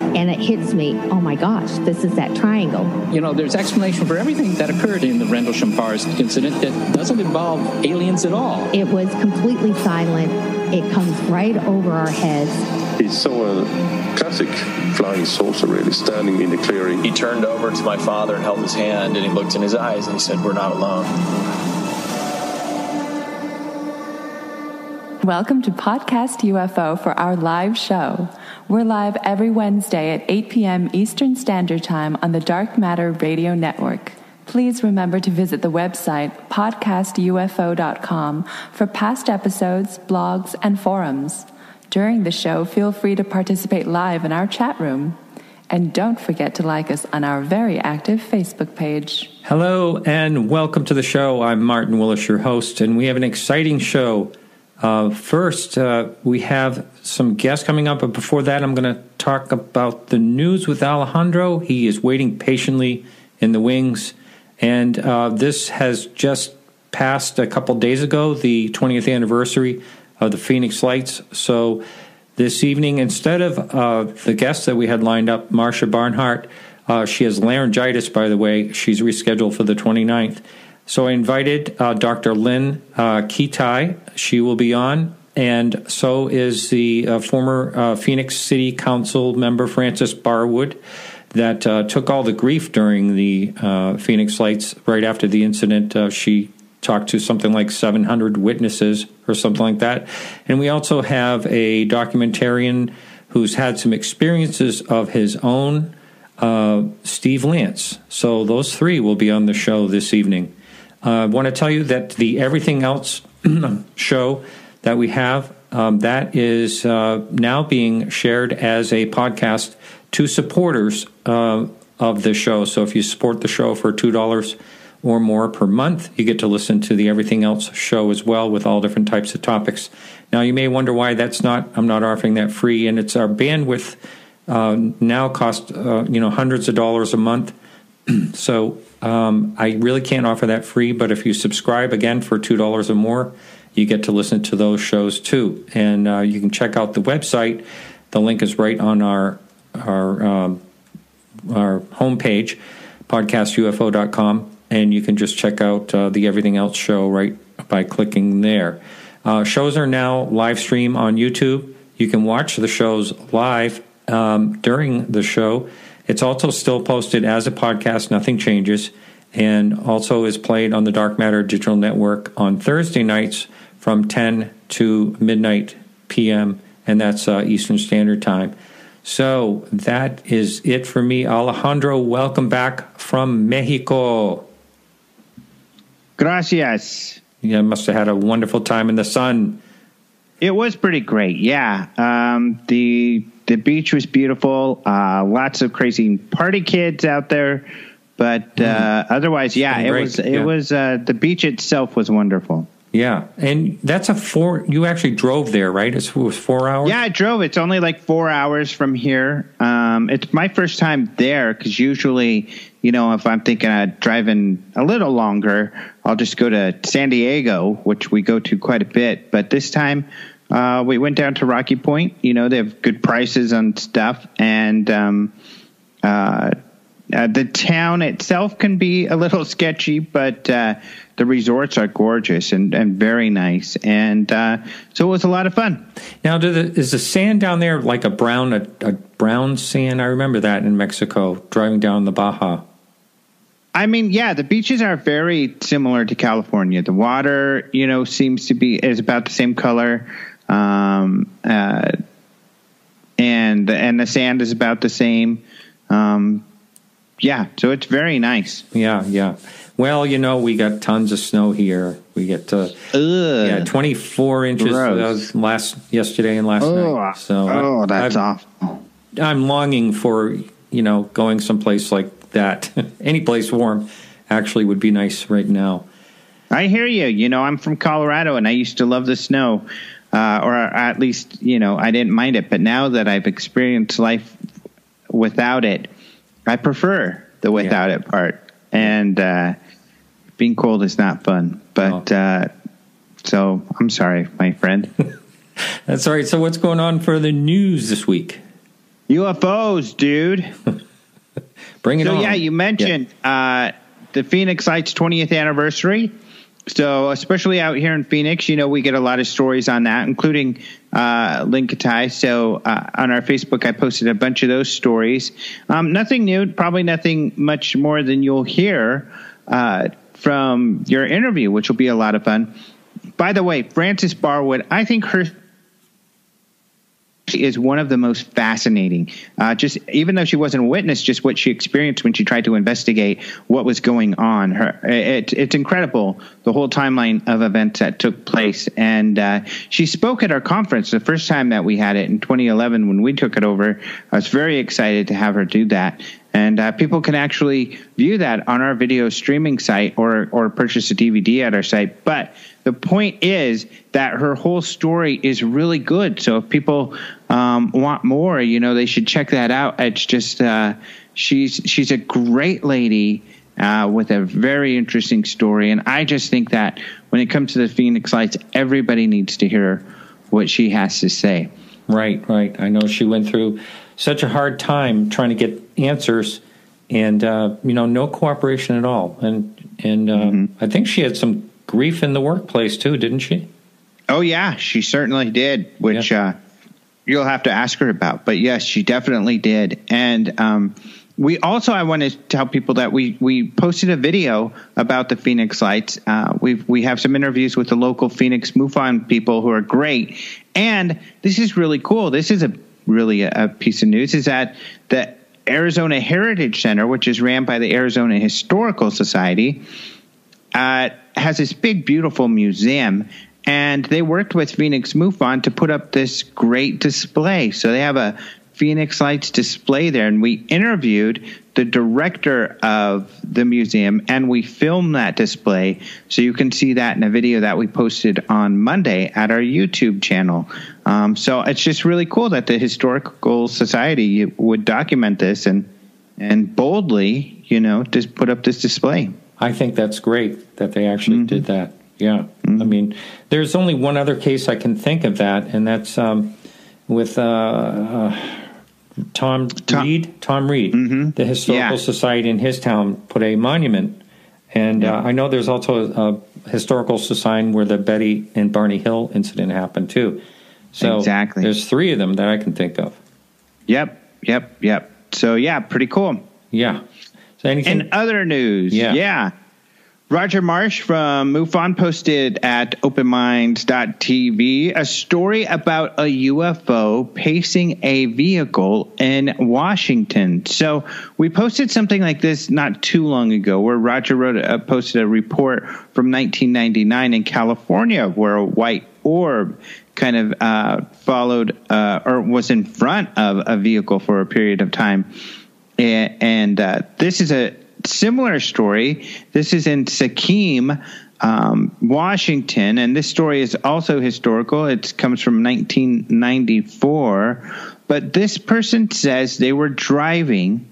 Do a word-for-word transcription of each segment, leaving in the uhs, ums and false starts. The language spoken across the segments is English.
and it hits me, oh my gosh, this is that triangle. You know, there's explanation for everything that occurred in the Rendlesham-Pars incident that doesn't involve aliens at all. It was completely silent. It comes right over our heads. He saw a classic flying saucer, really, standing in the clearing. He turned over to my father and held his hand, and he looked in his eyes, and he said, "We're not alone." Welcome to Podcast U F O for our live show. We're live every Wednesday at eight p.m. Eastern Standard Time on the Dark Matter Radio Network. Please remember to visit the website podcast U F O dot com for past episodes, blogs, and forums. During the show, feel free to participate live in our chat room. And don't forget to like us on our very active Facebook page. Hello and welcome to the show. I'm Martin Willis, your host, and we have an exciting show. Uh, first, uh, we have some guests coming up, but before that, I'm going to talk about the news with Alejandro. He is waiting patiently in the wings, and uh, this has just passed a couple days ago, the twentieth anniversary of the Phoenix Lights. So this evening, instead of uh, the guests that we had lined up, Marsha Barnhart, uh, she has laryngitis, by the way. She's rescheduled for the twenty-ninth. So I invited uh, Doctor Lynn uh, Kitai. She will be on, and so is the uh, former uh, Phoenix City Council member Frances Barwood that uh, took all the grief during the uh, Phoenix Lights right after the incident. Uh, she talked to something like seven hundred witnesses or something like that. And we also have a documentarian who's had some experiences of his own, uh, Steve Lance. So those three will be on the show this evening. Uh, I want to tell you that the Everything Else show that we have, um, that is uh, now being shared as a podcast to supporters uh, of the show. So if you support the show for two dollars or more per month, you get to listen to the Everything Else show as well with all different types of topics. Now, you may wonder why that's not, I'm not offering that free, and it's our bandwidth uh, now costs, uh, you know, hundreds of dollars a month. So um, I really can't offer that free, but if you subscribe, again, for two dollars or more, you get to listen to those shows too. And uh, you can check out the website. The link is right on our, our, um, our homepage, podcast U F O dot com. And you can just check out uh, the Everything Else show right by clicking there. Uh, shows are now live stream on YouTube. You can watch the shows live um, during the show. It's also still posted as a podcast. Nothing changes. And also is played on the Dark Matter Digital Network on Thursday nights from ten to midnight p.m. And that's uh, Eastern Standard Time. So that is it for me. Alejandro, welcome back from Mexico. Gracias. You must have had a wonderful time in the sun. It was pretty great, yeah. Um, the the beach was beautiful. Uh, lots of crazy party kids out there, but uh, mm. otherwise, yeah, it was. It yeah. was. Uh, the beach itself was wonderful. Yeah, and that's a four. You actually drove there, right? It was four hours. Yeah, I drove. It's only like four hours from here. Um, it's my first time there because usually, you know, if I'm thinking of driving a little longer, I'll just go to San Diego, which we go to quite a bit. But this time, uh, we went down to Rocky Point. You know, they have good prices on stuff, and um, uh, uh, the town itself can be a little sketchy, but uh, the resorts are gorgeous and, and very nice. And uh, so it was a lot of fun. Now, do the, is the sand down there like a brown, a, a brown sand? I remember that in Mexico, driving down the Baja. I mean, yeah, the beaches are very similar to California. The water, you know, seems to be, is about the same color. Um, uh, and, and the sand is about the same. Um, yeah, so it's very nice. Yeah, yeah. Well, you know, we got tons of snow here. We get uh, yeah, twenty-four inches uh, last yesterday and last oh, night. So oh, I, that's I've, awful. I'm longing for, you know, going someplace like that. Any place warm actually would be nice right now. I hear you. You know, I'm from Colorado, and I used to love the snow, uh, or at least, you know, I didn't mind it. But now that I've experienced life without it, I prefer the without yeah. it part. And uh, being cold is not fun. But oh. uh, so I'm sorry, my friend. That's all right. So what's going on for the news this week? U F Os, dude. Bring it so, on. So, yeah, you mentioned yeah. Uh, the Phoenix Lights twentieth anniversary. So, especially out here in Phoenix, you know, we get a lot of stories on that, including uh, Linkatai. So, uh, on our Facebook, I posted a bunch of those stories. Um, nothing new, probably nothing much more than you'll hear uh, from your interview, which will be a lot of fun. By the way, Frances Barwood, I think her is one of the most fascinating. Uh, just even though she wasn't a witness, just what she experienced when she tried to investigate what was going on. Her, it, it's incredible, the whole timeline of events that took place. And uh, she spoke at our conference the first time that we had it in twenty eleven when we took it over. I was very excited to have her do that. And uh, people can actually view that on our video streaming site or or purchase a D V D at our site. But the point is that her whole story is really good. So if people um, want more, you know, they should check that out. It's just uh, she's she's a great lady uh, with a very interesting story. And I just think that when it comes to the Phoenix Lights, everybody needs to hear what she has to say. Right, right. I know she went through such a hard time trying to get answers, and uh, you know, no cooperation at all. And and uh, mm-hmm. I think she had some grief in the workplace too, didn't she? Oh yeah, she certainly did. Which yeah. uh, you'll have to ask her about. But yes, she definitely did. And um, we also, I want to tell people that we we posted a video about the Phoenix Lights. Uh, we we have some interviews with the local Phoenix MUFON people who are great. And this is really cool. This is a really a, a piece of news, is that the Arizona Heritage Center, which is ran by the Arizona Historical Society, uh, has this big, beautiful museum. And they worked with Phoenix MUFON to put up this great display. So they have a Phoenix Lights display there. And we interviewed the director of the museum, and we filmed that display. So you can see that in a video that we posted on Monday at our YouTube channel. Um, so it's just really cool that the Historical Society would document this and and boldly, you know, just put up this display. I think that's great that they actually mm-hmm. did that. Yeah. Mm-hmm. I mean, there's only one other case I can think of that, and that's um, with uh, uh, Tom, Tom Reed. Tom Reed, mm-hmm. the Historical yeah. Society in his town put a monument. And yeah. uh, I know there's also a Historical Society where the Betty and Barney Hill incident happened, too. So exactly. There's three of them that I can think of. Yep, yep, yep. So, yeah, pretty cool. Yeah. So anything? In other news, yeah. yeah. Roger Marsh from MUFON posted at open minds dot t v a story about a U F O pacing a vehicle in Washington. So we posted something like this not too long ago, where Roger wrote a, posted a report from nineteen ninety-nine in California where a white orb kind of uh, followed uh, or was in front of a vehicle for a period of time. And, and uh, this is a similar story. This is in Sequim, um, Washington, and this story is also historical. It comes from nineteen ninety-four, but this person says they were driving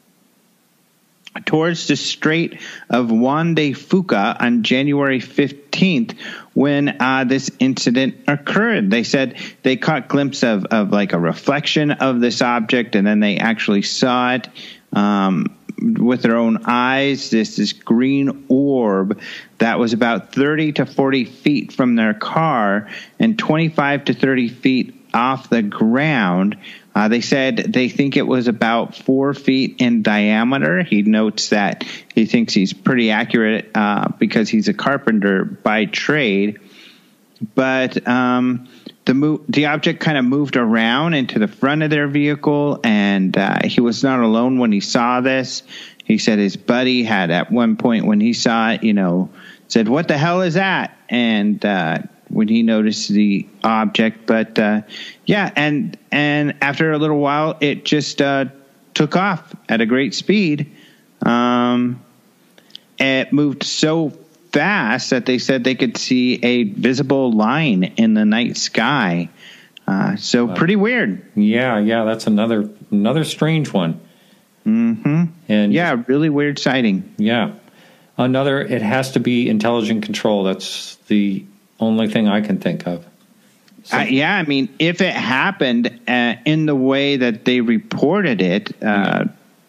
towards the Strait of Juan de Fuca on January fifteenth when uh, this incident occurred. They said they caught glimpse of, of like a reflection of this object, and then they actually saw it um, with their own eyes, this, this green orb that was about thirty to forty feet from their car and twenty-five to thirty feet off the ground. Uh, they said they think it was about four feet in diameter. He notes that he thinks he's pretty accurate uh, because he's a carpenter by trade. But um, the mo- the object kind of moved around into the front of their vehicle, and uh, he was not alone when he saw this. He said his buddy had at one point when he saw it, you know, said, "What the hell is that?" And uh, when he noticed the object, but uh, yeah, and and after a little while, it just uh, took off at a great speed. Um, it moved so fast that they said they could see a visible line in the night sky. Uh, so wow. Pretty weird. Yeah, yeah, that's another another strange one. Mm-hmm. And yeah, really weird sighting. Yeah, another. It has to be intelligent control. That's the only thing I can think of. Uh, yeah, I mean, if it happened uh, in the way that they reported it, uh, yeah.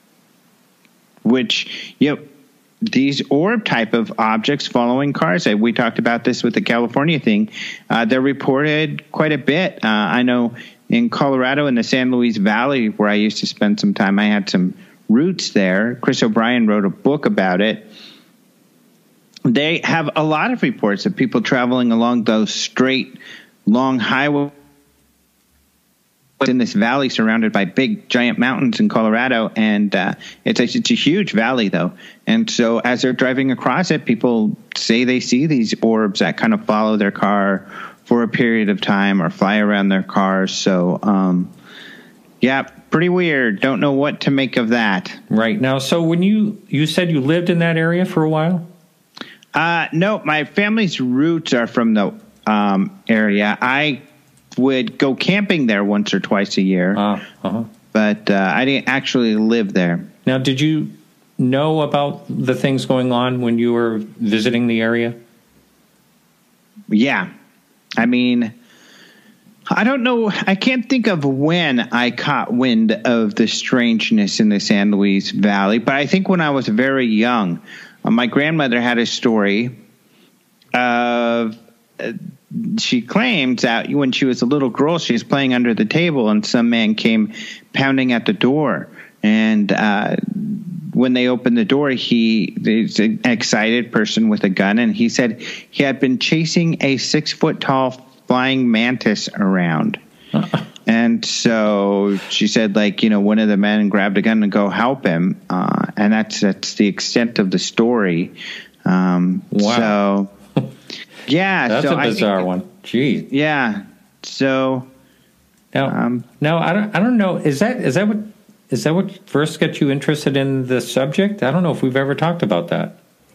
which, you know, these orb type of objects following cars, we talked about this with the California thing, uh, they're reported quite a bit. Uh, I know in Colorado, in the San Luis Valley, where I used to spend some time, I had some roots there. Chris O'Brien wrote a book about it. They have a lot of reports of people traveling along those straight, long highways in this valley surrounded by big, giant mountains in Colorado. And uh, it's, a, it's a huge valley, though. And so as they're driving across it, people say they see these orbs that kind of follow their car for a period of time or fly around their cars. So, um, yeah, pretty weird. Don't know what to make of that. Right. Now, so when you, you said you lived in that area for a while? Uh, no, my family's roots are from the um, area. I would go camping there once or twice a year, uh, uh-huh. but uh, I didn't actually live there. Now, did you know about the things going on when you were visiting the area? Yeah. I mean, I don't know. I can't think of when I caught wind of the strangeness in the San Luis Valley, but I think when I was very young, uh, my grandmother had a story of... Uh, she claimed that when she was a little girl, she was playing under the table and some man came pounding at the door. And uh, when they opened the door, he is an excited person with a gun. And he said he had been chasing a six foot tall flying mantis around. Uh-uh. And so she said, like, you know, one of the men grabbed a gun and go help him. Uh, and that's, that's the extent of the story. Um, wow. So... Yeah, that's so a bizarre think, one. Jeez. Yeah. So now, um, no, I don't. I don't know. Is that is that what is that what first got you interested in the subject? I don't know if we've ever talked about that.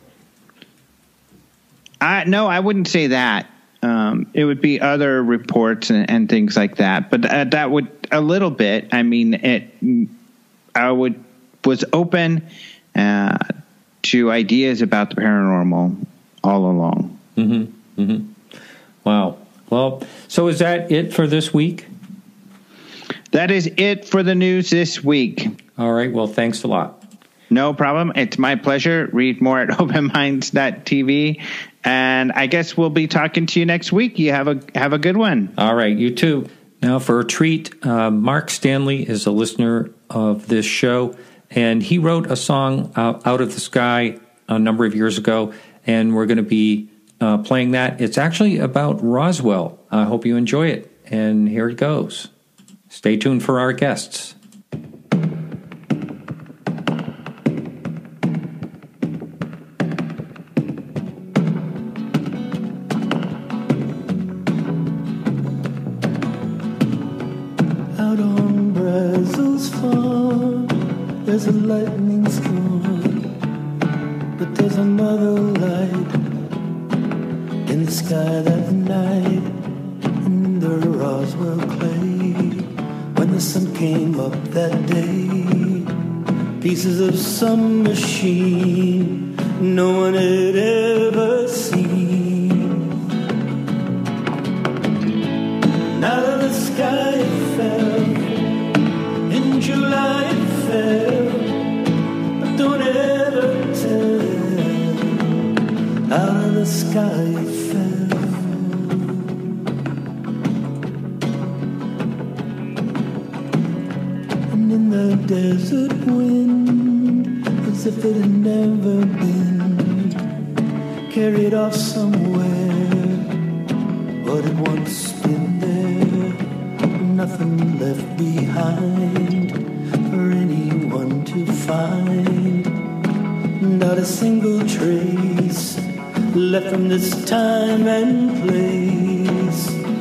I no, I wouldn't say that. Um, it would be other reports and, and things like that. But uh, that would a little bit. I mean, it. I would was open uh, to ideas about the paranormal all along. Mm-hmm. Mm-hmm. Wow. Well, so is that it for this week? That is it for the news this week. All right. Well, thanks a lot. No problem. It's my pleasure. Read more at open minds dot t v. And I guess we'll be talking to you next week. You have a have a good one. All right. You too. Now for a treat, uh, Mark Stanley is a listener of this show, and he wrote a song uh, Out of the Sky a number of years ago, and we're going to be Uh, playing that. It's actually about Roswell. I hope you enjoy it. And here it goes. Stay tuned for our guests. Out on Brazos Farm, there's a lightning storm, but there's another light in the sky that night, in the Roswell clay. When the sun came up that day, pieces of some machine no one had ever seen. And out of the sky it fell, in July it fell, but don't ever tell. Out of the sky it fell. The desert wind, as if it had never been, carried off somewhere what had once been there. Nothing left behind for anyone to find. Not a single trace left from this time and place.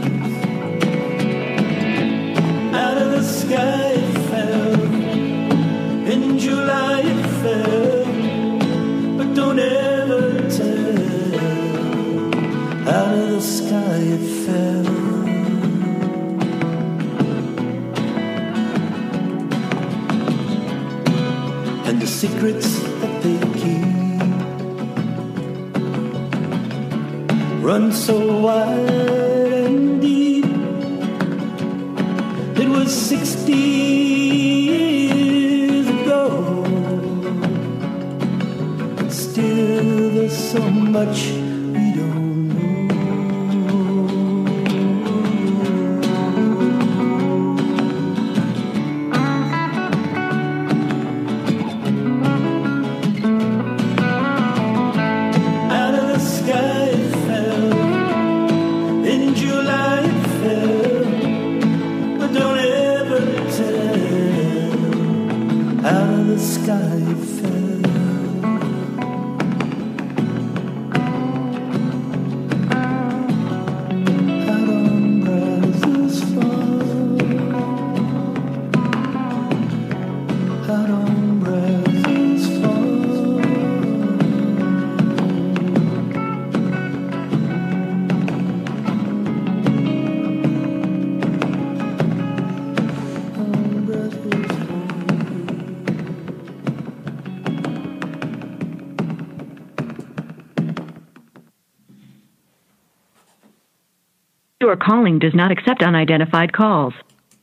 Out of the sky it fell, in July it fell, but don't ever tell. Out of the sky it fell. And the secrets that they keep run so wide and deep, was sixty years ago. Still, there's so much we don't Out of the sky it fell, in July it fell, but don't ever tell. Out of the sky it fell. Out on Brazos fall. Out on Brazos fall. You are calling does not accept unidentified calls.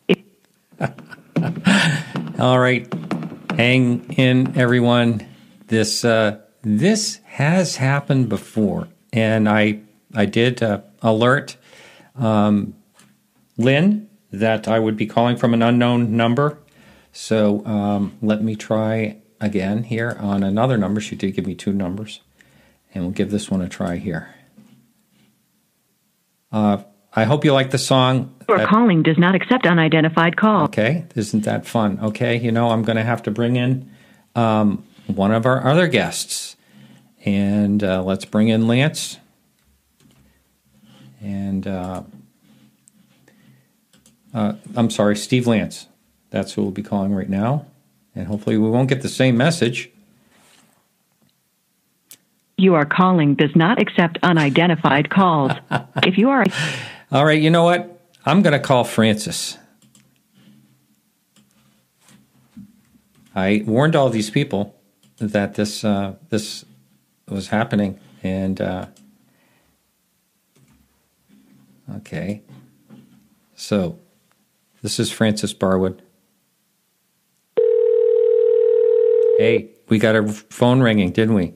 All right, hang in, everyone. This uh, this has happened before, and I I did uh, alert um, Lynn that I would be calling from an unknown number. So um, let me try again here on another number. She did give me two numbers, and we'll give this one a try here. Uh, I hope you like the song. You are calling does not accept unidentified calls. Okay, isn't that fun? Okay, you know, I'm going to have to bring in um, one of our other guests. And uh, let's bring in Lance. And uh, uh, I'm sorry, Steve Lance. That's who we'll be calling right now. And hopefully we won't get the same message. You are calling does not accept unidentified calls. If you are... All right, you know what? I'm going to call Francis. I warned all these people that this uh, this was happening, and uh, okay. So this is Francis Barwood. Hey, we got our phone ringing, didn't we?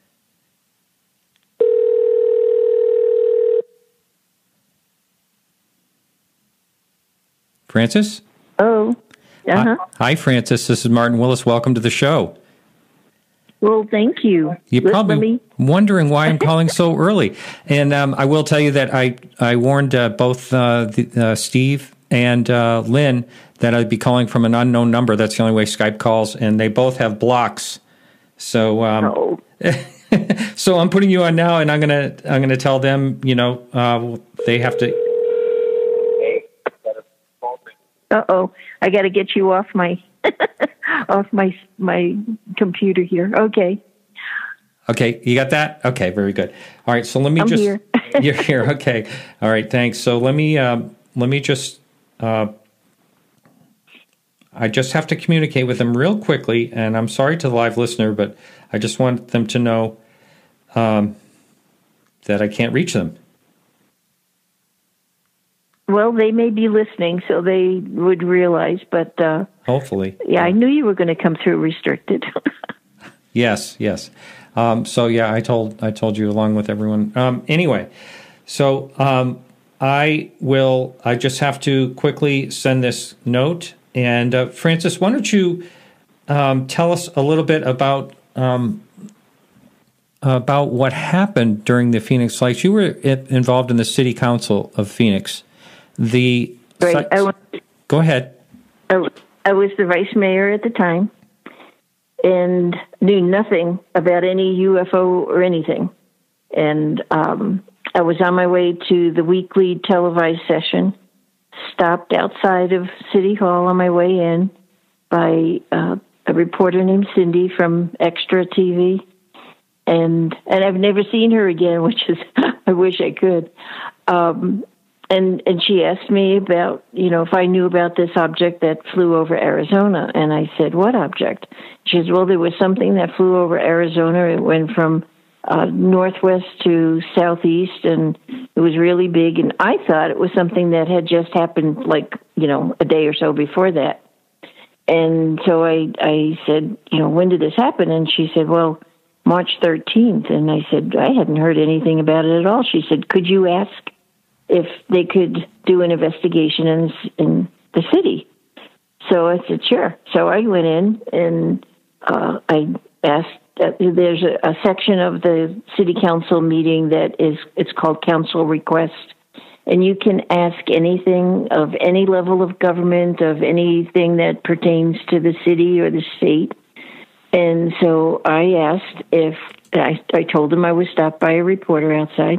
Francis? Oh, uh-huh. Hi, hi, Francis. This is Martin Willis. Welcome to the show. Well, thank you. You're Listen probably to me. wondering why I'm calling so early. And um, I will tell you that I, I warned uh, both uh, the, uh, Steve and uh, Lynn that I'd be calling from an unknown number. That's the only way Skype calls, and they both have blocks. So um, oh. so I'm putting you on now, and I'm gonna I'm gonna tell them, you know, uh, they have to. Uh-oh, I got to get you off my off my my computer here. Okay. Okay, you got that? Okay, very good. All right, so let me I'm just here. You're here. Okay. All right, thanks. So let me um, let me just uh, I just have to communicate with them real quickly, and I'm sorry to the live listener, but I just want them to know um, that I can't reach them. Well, they may be listening, so they would realize, but... Uh, Hopefully. Yeah, I knew you were going to come through restricted. Yes, yes. Um, so, yeah, I told I told you along with everyone. Um, anyway, so um, I will... I just have to quickly send this note. And, uh, Francis, why don't you um, tell us a little bit about... Um, about what happened during the Phoenix Lights. You were involved in the City Council of Phoenix. The right. I was, Go ahead. I, I was the vice mayor at the time and knew nothing about any U F O or anything. And um, I was on my way to the weekly televised session, stopped outside of City Hall on my way in by uh, a reporter named Cindy from Extra T V. And and I've never seen her again, which is, I wish I could. Um, and and she asked me about, you know, if I knew about this object that flew over Arizona. And I said, what object? She said, well, there was something that flew over Arizona. It went from uh, northwest to southeast, and it was really big. And I thought it was something that had just happened, like, you know, a day or so before that. And so I, I said, you know, when did this happen? And she said, well, March thirteenth. And I said, I hadn't heard anything about it at all. She said, could you ask if they could do an investigation in, in the city? So I said, sure. So I went in and uh, I asked, uh, there's a, a section of the city council meeting that is, it's called council request. And you can ask anything of any level of government, of anything that pertains to the city or the state. And so I asked if, I, I told them I was stopped by a reporter outside.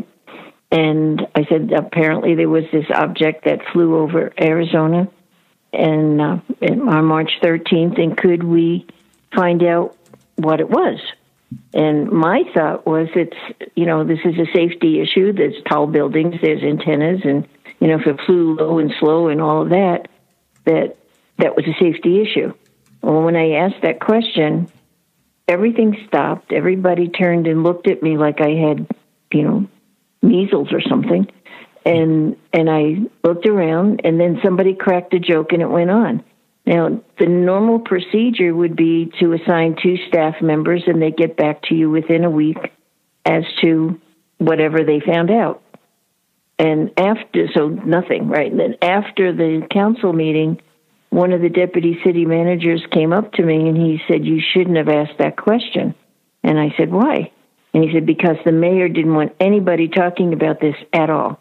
And I said, apparently there was this object that flew over Arizona and uh, on March thirteenth, and could we find out what it was? And my thought was, it's, you know, this is a safety issue. There's tall buildings, there's antennas, and, you know, if it flew low and slow and all of that, that that was a safety issue. Well, when I asked that question, everything stopped. Everybody turned and looked at me like I had, you know, measles or something. And and I looked around, and then somebody cracked a joke, and it went on. Now, the normal procedure would be to assign two staff members, and they get back to you within a week as to whatever they found out. And after, so nothing, right? And then after the council meeting, one of the deputy city managers came up to me, and he said, you shouldn't have asked that question. And I said, why? And he said, because the mayor didn't want anybody talking about this at all.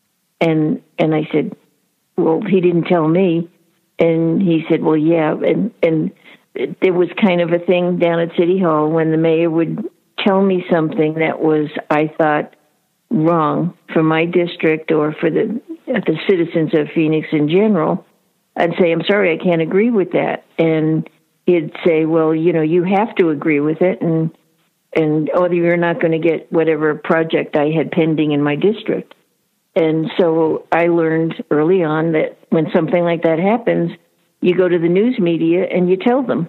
And and I said, well, he didn't tell me. And he said, well, yeah. And, and there was kind of a thing down at City Hall when the mayor would tell me something that was, I thought, wrong for my district or for the the citizens of Phoenix in general. I'd say, I'm sorry, I can't agree with that. And he'd say, well, you know, you have to agree with it. And, and or you're not going to get whatever project I had pending in my district. And so I learned early on that when something like that happens, you go to the news media and you tell them.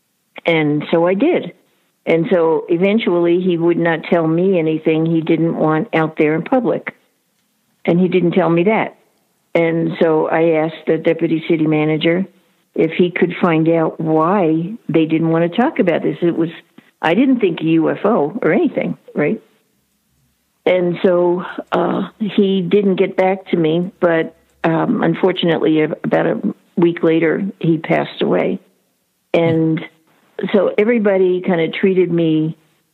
And so I did. And so eventually he would not tell me anything he didn't want out there in public. And he didn't tell me that. And so I asked the deputy city manager if he could find out why they didn't want to talk about this. It was, I didn't think a U F O or anything, right? And so uh, he didn't get back to me, but um, unfortunately, about a week later, he passed away. And so everybody kind of treated me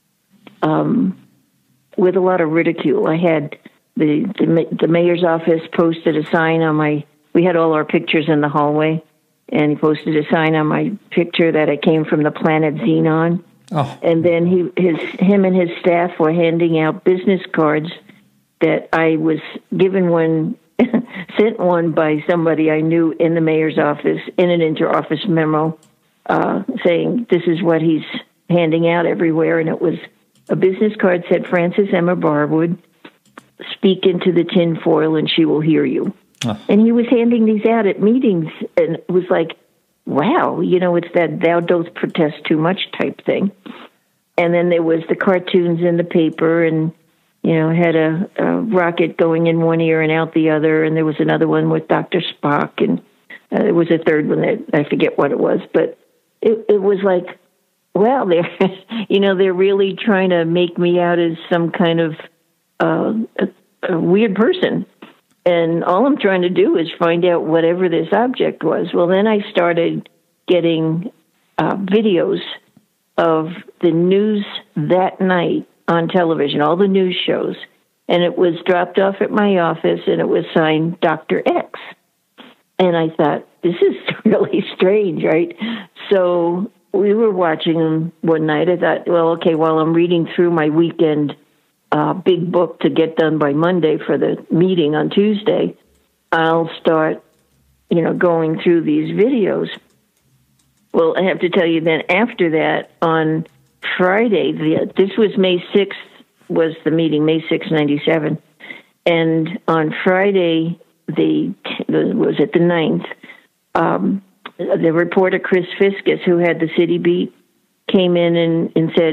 um, with a lot of ridicule. I had the, the the mayor's office posted a sign on my, we had all our pictures in the hallway, and he posted a sign on my picture that I came from the planet Xenon. Oh. And then he, his, him and his staff were handing out business cards that I was given one, sent one by somebody I knew in the mayor's office in an inter-office memo, uh, saying this is what he's handing out everywhere. And it was a business card said, Frances Emma Barwood, speak into the tinfoil and she will hear you. Oh. And he was handing these out at meetings, and it was like, wow, you know, it's that thou dost protest too much type thing. And then there was the cartoons in the paper, and, you know, had a, a rocket going in one ear and out the other, and there was another one with Doctor Spock, and uh, there was a third one that I forget what it was, but it, it was like, wow, they're, you know, they're really trying to make me out as some kind of uh, a, a weird person. And all I'm trying to do is find out whatever this object was. Well, then I started getting uh, videos of the news that night on television, all the news shows. And it was dropped off at my office, and it was signed Doctor X. And I thought, this is really strange, right? So we were watching them one night. I thought, well, okay, while I'm reading through my weekend Uh, big book to get done by Monday for the meeting on Tuesday, I'll start, you know, going through these videos. Well, I have to tell you then after that, on Friday, the, this was May sixth, was the meeting, May sixth, ninety-seven. And on Friday, the, was it the ninth, um, the reporter Chris Fiscus, who had the city beat, came in and, and said,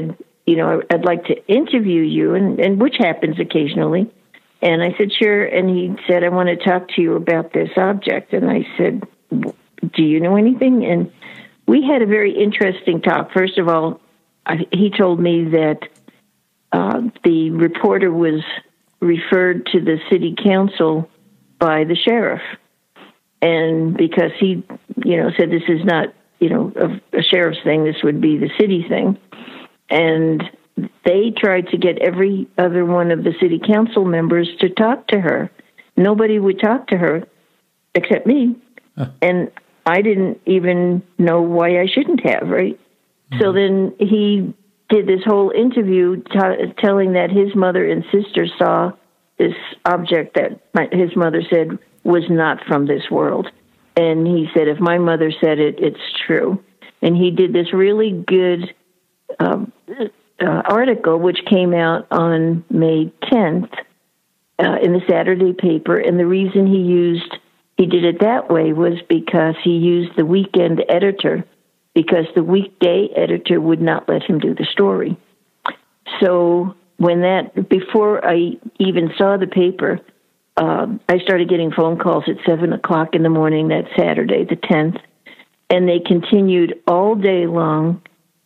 you know, I'd like to interview you, and, and which happens occasionally. And I said, sure. And he said, I want to talk to you about this object. And I said, do you know anything? And we had a very interesting talk. First of all, I, he told me that uh, the reporter was referred to the city council by the sheriff. And because he, you know, said this is not, you know, a, a sheriff's thing, this would be the city thing. And they tried to get every other one of the city council members to talk to her. Nobody would talk to her except me. Huh. And I didn't even know why I shouldn't have, right? Mm-hmm. So then he did this whole interview t- telling that his mother and sister saw this object that my, his mother said was not from this world. And he said, if my mother said it, it's true. And he did this really good um, uh, article, which came out on May tenth uh, in the Saturday paper. And the reason he used, he did it that way was because he used the weekend editor, because the weekday editor would not let him do the story. So when that, before I even saw the paper, uh, I started getting phone calls at seven o'clock in the morning that Saturday, the tenth, and they continued all day long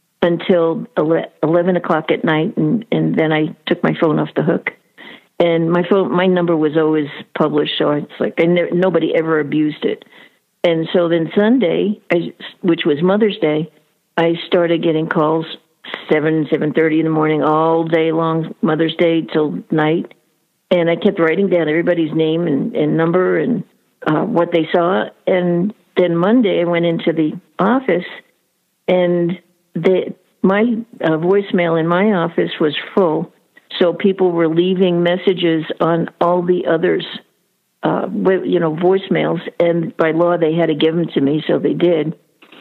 until eleven o'clock at night, and, and then I took my phone off the hook. And my phone, my number was always published, so it's like, and there, nobody ever abused it. And so then Sunday, I, which was Mother's Day, I started getting calls seven, seven thirty in the morning, all day long, Mother's Day till night. And I kept writing down everybody's name and, and number and uh, what they saw. And then Monday, I went into the office, and the, my uh, voicemail in my office was full. So people were leaving messages on all the others' uh, you know, voicemails, and by law they had to give them to me, so they did.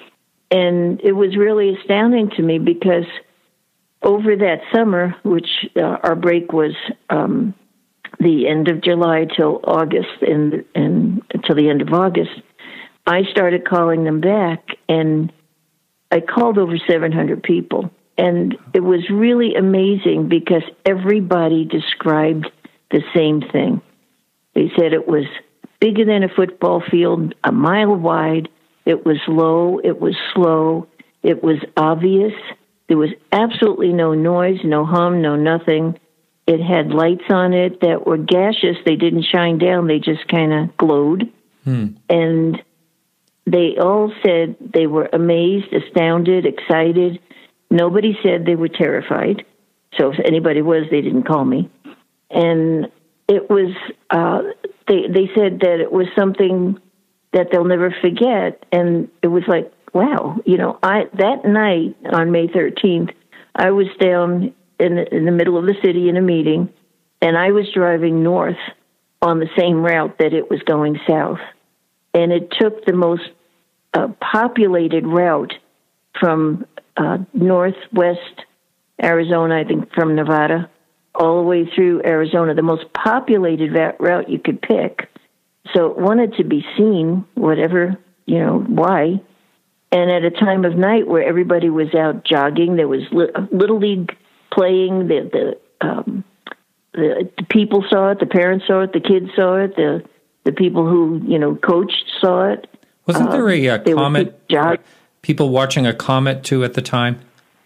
And it was really astounding to me because over that summer, which uh, our break was um, the end of July till August, and and until the end of August, I started calling them back, and I called over seven hundred people. And it was really amazing because everybody described the same thing. They said it was bigger than a football field, a mile wide. It was low. It was slow. It was obvious. There was absolutely no noise, no hum, no nothing. It had lights on it that were gaseous. They didn't shine down. They just kind of glowed. Hmm. And they all said they were amazed, astounded, excited. Nobody said they were terrified. So if anybody was, they didn't call me. And it was, uh, they, they said that it was something that they'll never forget. And it was like, wow, you know, I, that night on May thirteenth, I was down in the, in the middle of the city in a meeting, and I was driving north on the same route that it was going south. And it took the most uh, populated route from uh, northwest Arizona, I think from Nevada, all the way through Arizona, the most populated route you could pick. So it wanted to be seen, whatever, you know, why. And at a time of night where everybody was out jogging, there was li- Little League playing, the the, um, the the people saw it, the parents saw it, the kids saw it, the the people who, you know, coached saw it. Wasn't there a uh, comet, people watching a comet too at the time?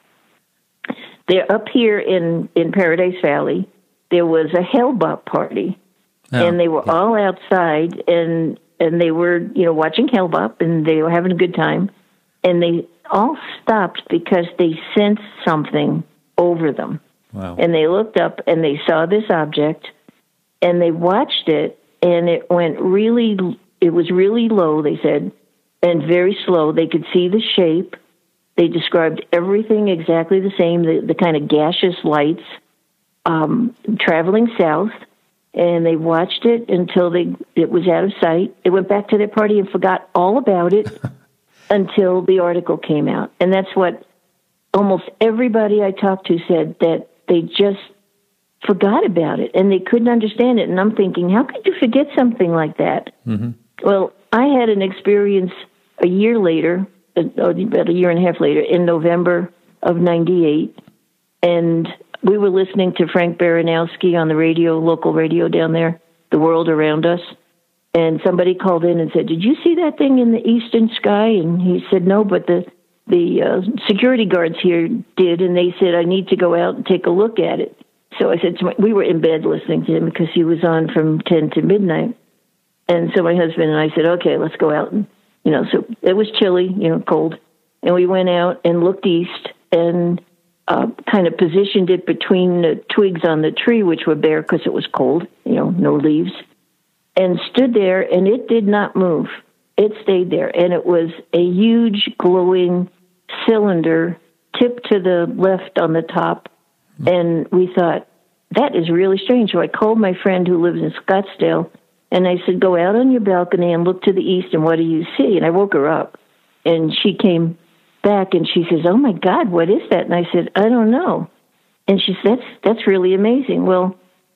They're up here in, in Paradise Valley. There was a Hellbop party, oh, and they were yeah. all outside, and and they were, you know, watching Hellbop, and they were having a good time. And they all stopped because they sensed something over them. Wow. And they looked up, and they saw this object, and they watched it, and it went really, it was really low, they said, and very slow. They could see the shape. They described everything exactly the same, the, the kind of gaseous lights, um, traveling south, and they watched it until they it was out of sight. They went back to their party and forgot all about it until the article came out. And that's what almost everybody I talked to said, that they just forgot about it, and they couldn't understand it. And I'm thinking, how could you forget something like that? Mm-hmm. Well, I had an experience a year later, about a year and a half later, in November of ninety-eight, And we were listening to Frank Baranowski on the radio, local radio down there, The World Around Us. And somebody called in and said, "Did you see that thing in the eastern sky?" And he said, "No, but the the uh, security guards here did." And they said, "I need to go out and take a look at it." So I said to my, we were in bed listening to him because he was on from ten to midnight. And so my husband and I said, "Okay, let's go out." And, you know, so it was chilly, you know, cold. And we went out and looked east and uh, kind of positioned it between the twigs on the tree, which were bare because it was cold, you know, no leaves, and stood there, and it did not move. It stayed there, and it was a huge glowing cylinder tipped to the left on the top, and we thought, that is really strange. So I called my friend who lives in Scottsdale, and I said, "Go out on your balcony and look to the east, and what do you see?" And I woke her up, and she came back, and she says, "Oh, my God, what is that?" And I said, "I don't know." And she said, that's, that's really amazing. Well,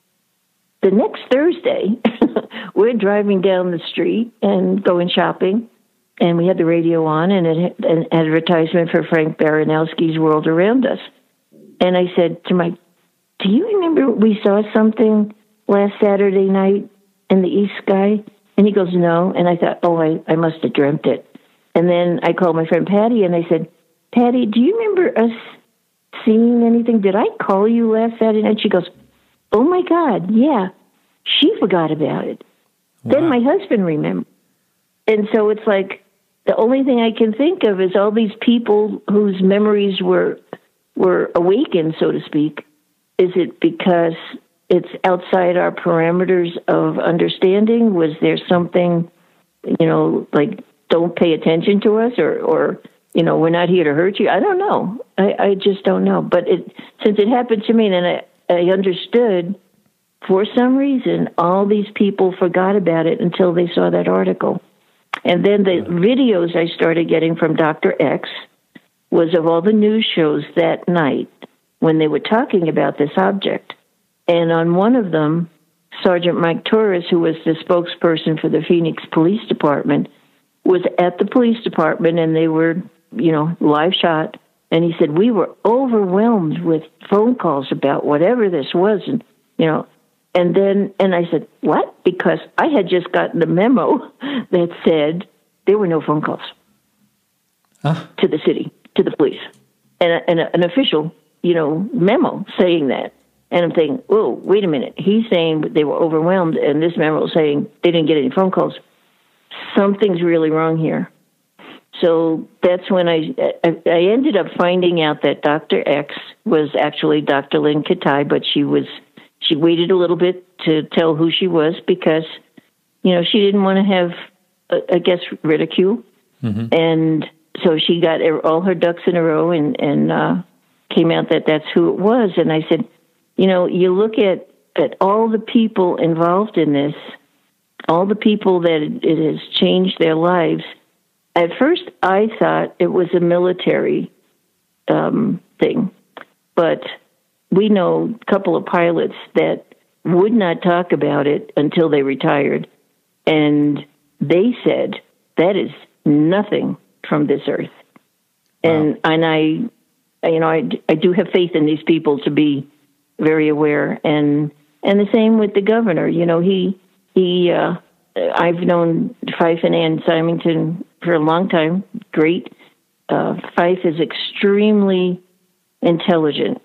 the next Thursday, we're driving down the street and going shopping, and we had the radio on, and it had an advertisement for Frank Baranowski's World Around Us. And I said to Mike, "Do you remember we saw something last Saturday night in the east sky?" And he goes, "No." And I thought, oh, I, I must have dreamt it. And then I called my friend Patty, and I said, "Patty, do you remember us seeing anything? Did I call you last Saturday night?" She goes, "Oh, my God, yeah." She forgot about it. Wow. Then my husband remembered. And so it's like the only thing I can think of is all these people whose memories were were awakened, so to speak. Is it because it's outside our parameters of understanding? Was there something, you know, like, don't pay attention to us, or, or you know, we're not here to hurt you? I don't know. I, I just don't know. But it since it happened to me, and I, I understood, for some reason, all these people forgot about it until they saw that article. And then the videos I started getting from Doctor X was of all the news shows that night when they were talking about this object. And on one of them, Sergeant Mike Torres, who was the spokesperson for the Phoenix Police Department, was at the police department, and they were, you know, live shot. And he said, "We were overwhelmed with phone calls about whatever this was." And, you know, and then, and I said, "What?" Because I had just gotten the memo that said there were no phone calls huh? to the city, to the police, and, a, and a, an official, you know, memo saying that. And I'm thinking, oh, wait a minute. He's saying they were overwhelmed, and this memo is saying they didn't get any phone calls. Something's really wrong here. So that's when I, I I ended up finding out that Doctor X was actually Doctor Lynn Katai, but she was she waited a little bit to tell who she was because, you know, she didn't want to have, uh, I guess, ridicule. Mm-hmm. And so she got all her ducks in a row and, and uh, came out that that's who it was. And I said, you know, you look at, at all the people involved in this, all the people that it, it has changed their lives. At first, I thought it was a military um, thing, but we know a couple of pilots that would not talk about it until they retired, and they said that is nothing from this earth. Wow. And and I, you know, I, I do have faith in these people to be very aware, and and the same with the governor. You know, he he. Uh, I've known Fife and Ann Symington for a long time. Great. Uh, Fife is extremely intelligent,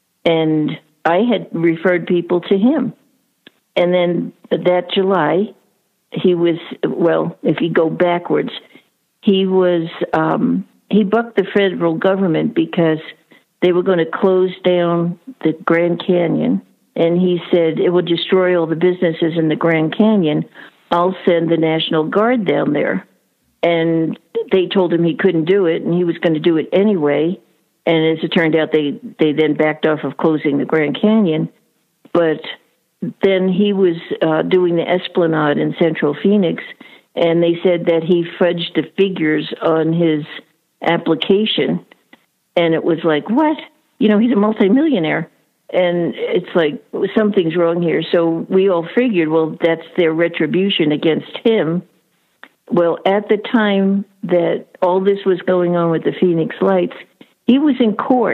and I had referred people to him. And then that July, he was, well, if you go backwards, he was, um, he bucked the federal government because they were going to close down the Grand Canyon. And he said, it will destroy all the businesses in the Grand Canyon. I'll send the National Guard down there. And they told him he couldn't do it, and he was going to do it anyway. And as it turned out, they, they then backed off of closing the Grand Canyon. But then he was uh, doing the Esplanade in Central Phoenix, and they said that he fudged the figures on his application. And it was like, what? You know, he's a multimillionaire. And it's like, something's wrong here. So we all figured, well, that's their retribution against him. Well, at the time that all this was going on with the Phoenix Lights, he was in court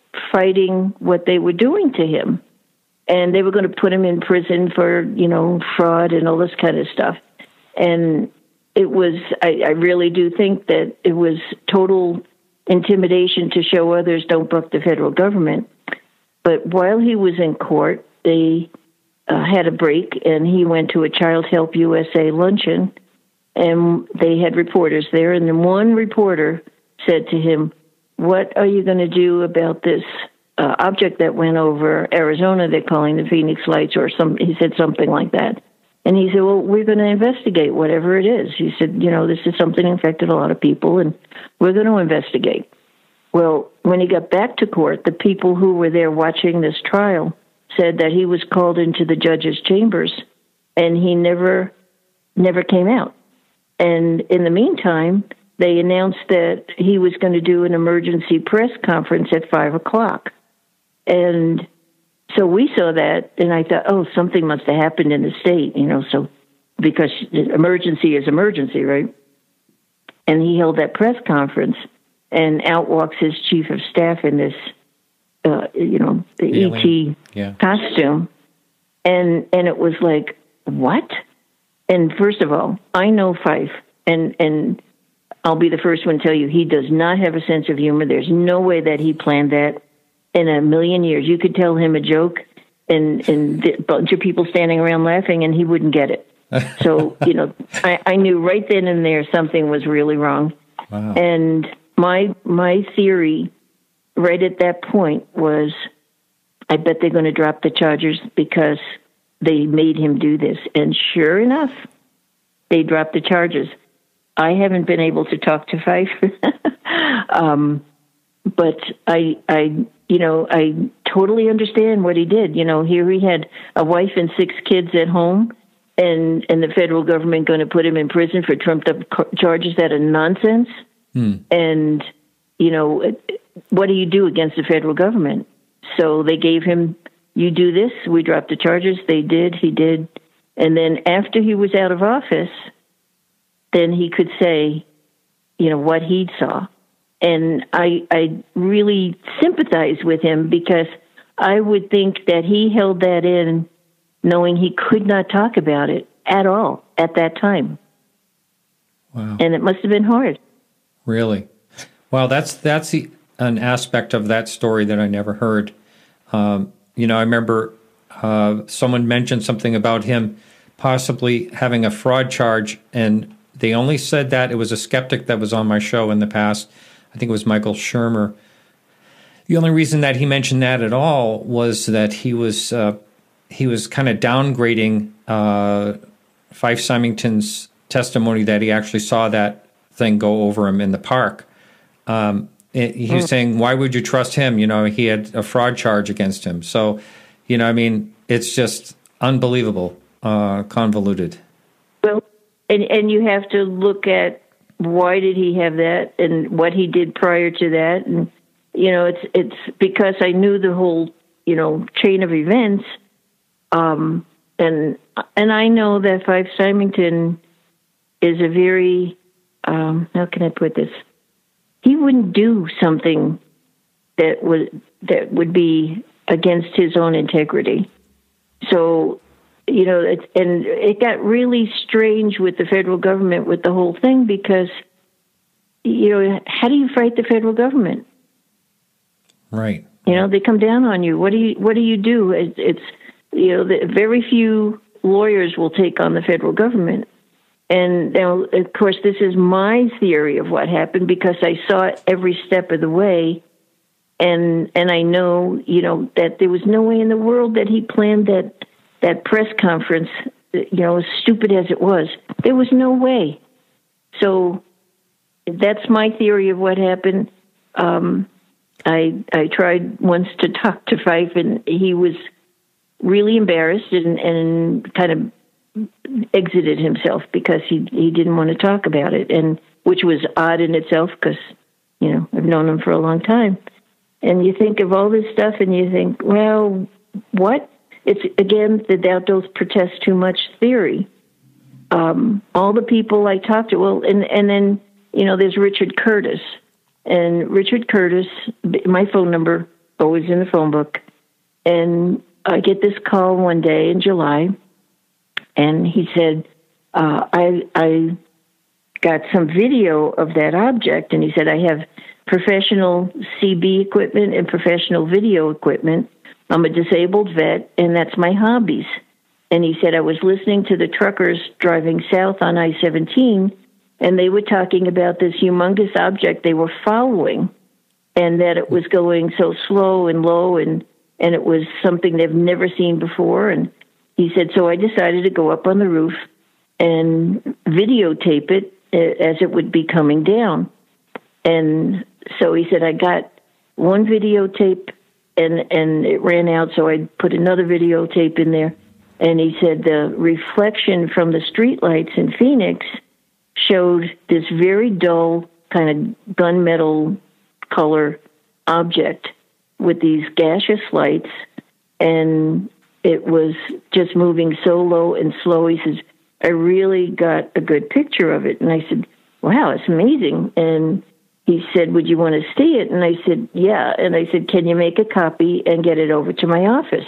fighting what they were doing to him. And they were going to put him in prison for, you know, fraud and all this kind of stuff. And it was, I, I really do think that it was total intimidation to show others don't buck the federal government. But while he was in court, they uh, had a break, and he went to a Child Help U S A luncheon, and they had reporters there. And then one reporter said to him, "What are you going to do about this uh, object that went over Arizona? They're calling the Phoenix Lights," or some. He said something like that. And he said, "Well, we're going to investigate whatever it is." He said, "You know, this is something that infected a lot of people, and we're going to investigate." Well, when he got back to court, the people who were there watching this trial said that he was called into the judge's chambers, and he never, never came out. And in the meantime, they announced that he was going to do an emergency press conference at five o'clock. And so we saw that, and I thought, oh, something must have happened in the state, you know, so because emergency is emergency, right? And he held that press conference, and out walks his chief of staff in this, uh, you know, the yeah, E T yeah. costume. And and it was like, what? And first of all, I know Fife, and, and I'll be the first one to tell you, he does not have a sense of humor. There's no way that he planned that in a million years. You could tell him a joke, and, and a bunch of people standing around laughing, and he wouldn't get it. So, you know, I, I knew right then and there something was really wrong. Wow. And my my theory right at that point was, I bet they're going to drop the charges because they made him do this. And sure enough, they dropped the charges. I haven't been able to talk to Fife, um, but I, I, you know, I totally understand what he did. You know, here he had a wife and six kids at home, and and the federal government going to put him in prison for trumped up charges that are nonsense. Hmm. And you know, what do you do against the federal government? So they gave him, you do this, we dropped the charges. They did, he did. And then after he was out of office, then he could say, you know, what he saw. And I, I really sympathize with him, because I would think that he held that in knowing he could not talk about it at all at that time. Wow. And it must have been hard. Really? Well, that's that's the, an aspect of that story that I never heard. Um, you know, I remember uh, someone mentioned something about him possibly having a fraud charge, and they only said that it was a skeptic that was on my show in the past. I think it was Michael Shermer. The only reason that he mentioned that at all was that he was uh, he was kind of downgrading uh, Fife Symington's testimony that he actually saw that thing go over him in the park. Um, it, he was mm. saying, why would you trust him? You know, he had a fraud charge against him. So, you know, I mean, it's just unbelievable, uh, convoluted. Well, and, and you have to look at why did he have that and what he did prior to that. And, you know, it's, it's because I knew the whole, you know, chain of events. Um, and, and I know that Fife Symington is a very, um, how can I put this? He wouldn't do something that would that would be against his own integrity. So, you know, it, and it got really strange with the federal government with the whole thing, because, you know, how do you fight the federal government? Right. You know, they come down on you. What do you What do you do? It, it's you know, the, very few lawyers will take on the federal government. And now, of course, this is my theory of what happened, because I saw it every step of the way. And and I know, you know, that there was no way in the world that he planned that that press conference, you know, as stupid as it was. There was no way. So that's my theory of what happened. Um, I I tried once to talk to Fife, and he was really embarrassed and, and kind of exited himself because he he didn't want to talk about it, and which was odd in itself, because, you know, I've known him for a long time. And you think of all this stuff and you think, well, what? It's, again, the thou dost protest too much theory. Um, all the people I talked to, well, and, and then, you know, there's Richard Curtis. And Richard Curtis, my phone number always in the phone book. And I get this call one day in July, and he said, uh, I, I got some video of that object, and he said, I have professional C B equipment and professional video equipment. I'm a disabled vet, and that's my hobbies. And he said, I was listening to the truckers driving south on I seventeen, and they were talking about this humongous object they were following, and that it was going so slow and low, and, and it was something they've never seen before. And he said, so I decided to go up on the roof and videotape it as it would be coming down. And so he said, I got one videotape, and, and it ran out, so I put another videotape in there. And he said the reflection from the streetlights in Phoenix showed this very dull kind of gunmetal color object with these gaseous lights, and it was just moving so low and slow. He says, I really got a good picture of it. And I said, wow, it's amazing. And he said, would you want to see it? And I said, yeah. And I said, can you make a copy and get it over to my office?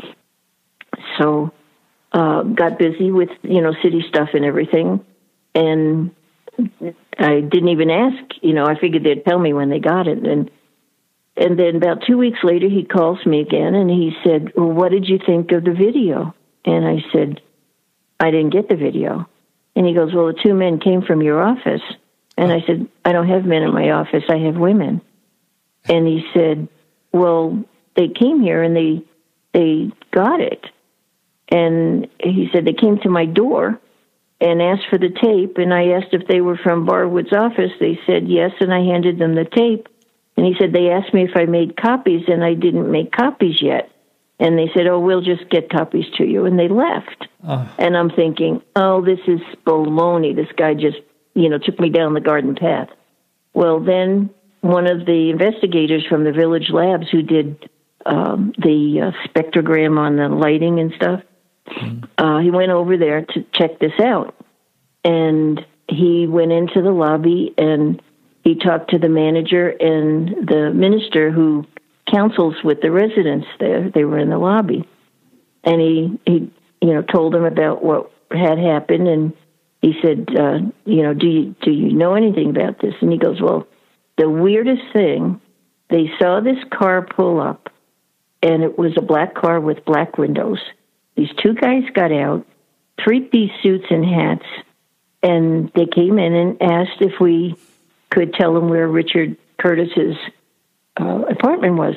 So uh, got busy with, you know, city stuff and everything. And I didn't even ask, you know, I figured they'd tell me when they got it. And and then about two weeks later, he calls me again, and he said, well, what did you think of the video? And I said, I didn't get the video. And he goes, well, the two men came from your office. And I said, I don't have men in my office. I have women. And he said, well, they came here and they they got it. And he said, they came to my door and asked for the tape. And I asked if they were from Barwood's office. They said yes, and I handed them the tape. And he said, they asked me if I made copies, and I didn't make copies yet. And they said, oh, we'll just get copies to you. And they left. Oh. And I'm thinking, oh, this is baloney. This guy just, you know, took me down the garden path. Well, then one of the investigators from the Village Labs who did um, the uh, spectrogram on the lighting and stuff, mm. uh, he went over there to check this out. And he went into the lobby, and he talked to the manager and the minister who counsels with the residents there. They were in the lobby. And he, he you know, told them about what had happened, and he said, uh, you know, do you, do you know anything about this? And he goes, well, the weirdest thing, they saw this car pull up, and it was a black car with black windows. These two guys got out, three-piece suits and hats, and they came in and asked if we could tell them where Richard Curtis's uh, apartment was.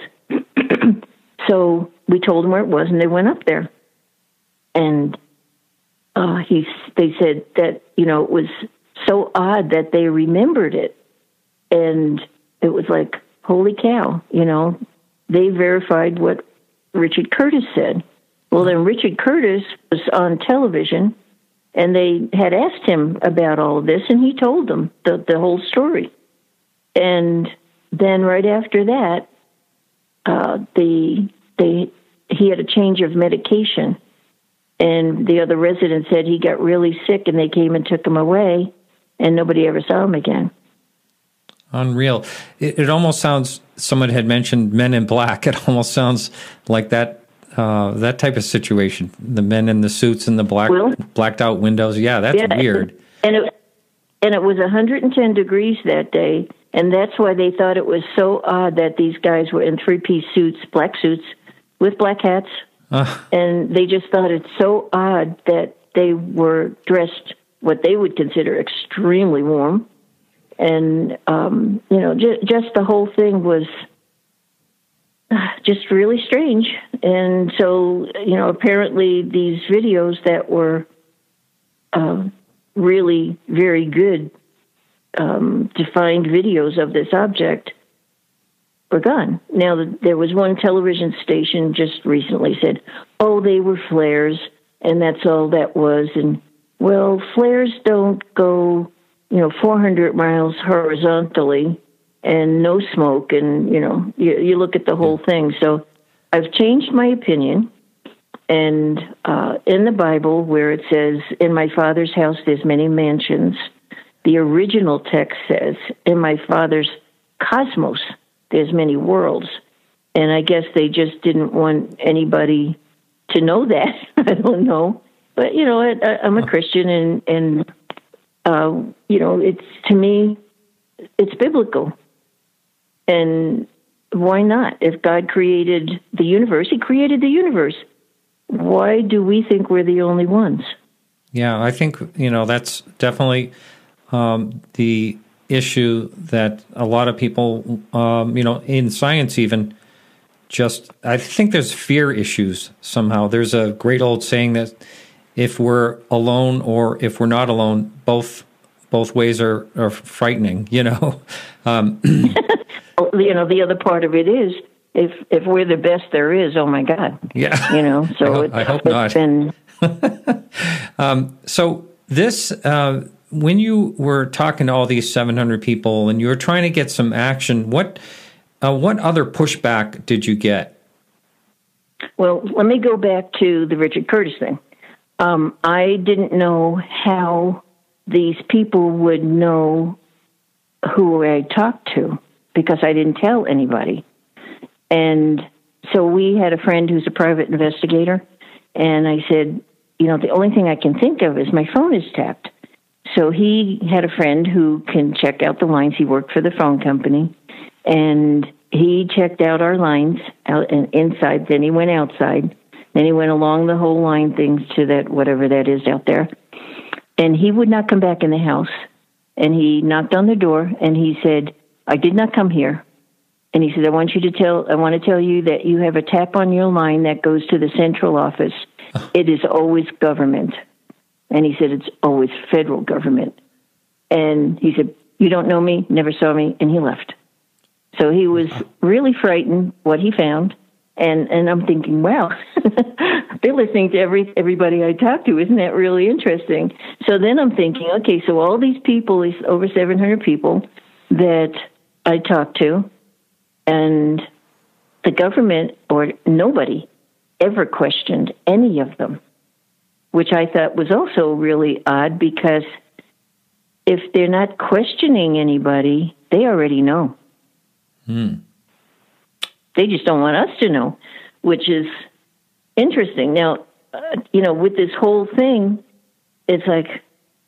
So we told them where it was, and they went up there. And uh, he, they said that, you know, it was so odd that they remembered it. And it was like, holy cow, you know, they verified what Richard Curtis said. Well, then Richard Curtis was on television, and they had asked him about all of this, and he told them the, the whole story. And then right after that, uh, the they he had a change of medication, and the other residents said he got really sick, and they came and took him away, and nobody ever saw him again. Unreal. It, it almost sounds, someone had mentioned Men in Black. It almost sounds like that uh, that type of situation. The men in the suits and the black well, blacked out windows. Yeah, that's yeah, weird. And it and it was one hundred ten degrees that day, and that's why they thought it was so odd that these guys were in three-piece suits, black suits, with black hats. Uh. And they just thought it's so odd that they were dressed what they would consider extremely warm. And, um, you know, just, just the whole thing was just really strange. And so, you know, apparently these videos that were uh, really very good, um, defined videos of this object were gone. Now, there was one television station just recently said, oh, they were flares, and that's all that was. And, well, flares don't go, you know, four hundred miles horizontally and no smoke. And, you know, you, you look at the whole thing. So I've changed my opinion. And uh, in the Bible, where it says, in my Father's house there's many mansions, the original text says, in my Father's cosmos there's many worlds. And I guess they just didn't want anybody to know that. I don't know. But, you know, I, I'm a Christian, and, and uh, you know, it's, to me, it's biblical. And why not? If God created the universe, he created the universe. Why do we think we're the only ones? Yeah, I think, you know, that's definitely um, the issue that a lot of people, um, you know, in science even, just, I think there's fear issues somehow. There's a great old saying that if we're alone or if we're not alone, both both ways are, are frightening, you know. Um, you know, the other part of it is, if if we're the best there is, oh my God. Yeah. You know, so I hope, it's, I hope it's not. been... um, so this, uh, when you were talking to all these seven hundred people and you were trying to get some action, what uh, what other pushback did you get? Well, let me go back to the Richard Curtis thing. Um, I didn't know how these people would know who I talked to because I didn't tell anybody. And so we had a friend who's a private investigator, and I said, you know, the only thing I can think of is my phone is tapped. So he had a friend who can check out the lines. He worked for the phone company, and he checked out our lines out and inside. Then he went outside. Then he went along the whole line things to that, whatever that is out there. And he would not come back in the house. And he knocked on the door, and he said, I did not come here. And he said, I want you to tell, I want to tell you that you have a tap on your line that goes to the central office. It is always government. And he said, it's always federal government. And he said, you don't know me, never saw me, and he left. So he was really frightened what he found. And and I'm thinking, wow, they're listening to every everybody I talk to. Isn't that really interesting? So then I'm thinking, okay, so all these people, these over seven hundred people that I talked to, and the government or nobody ever questioned any of them, which I thought was also really odd, because if they're not questioning anybody, they already know. Hmm. They just don't want us to know, which is interesting. Now, uh, you know, with this whole thing, it's like,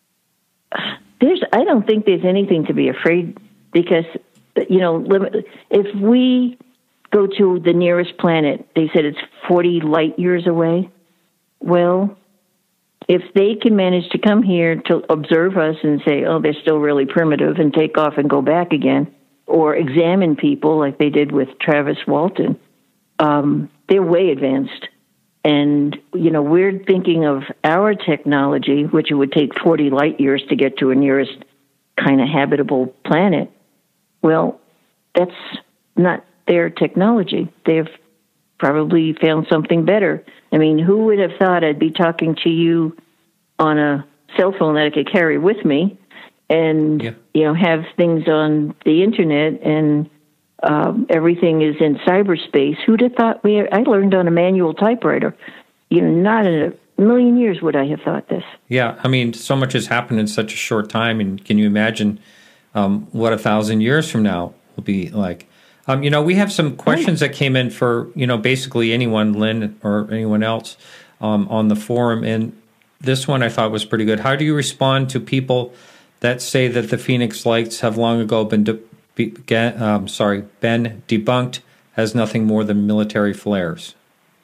there's, I don't think there's anything to be afraid, because, you know, if we go to the nearest planet, they said it's forty light years away. Well, if they can manage to come here to observe us and say, oh, they're still really primitive, and take off and go back again, or examine people like they did with Travis Walton, um, they're way advanced. And, you know, we're thinking of our technology, which it would take forty light years to get to a nearest kind of habitable planet. Well, that's not their technology. They've probably found something better. I mean, who would have thought I'd be talking to you on a cell phone that I could carry with me, and, yeah. you know, have things on the internet, and um, everything is in cyberspace. Who'd have thought we, I learned on a manual typewriter. You know, not in a million years would I have thought this. Yeah, I mean, so much has happened in such a short time, and can you imagine um, what a thousand years from now will be like? Um, you know, we have some questions that came in for, you know, basically anyone, Lynn or anyone else um, on the forum, and this one I thought was pretty good. How do you respond to people that say that the Phoenix Lights have long ago been, de- be, um, sorry, been debunked as nothing more than military flares?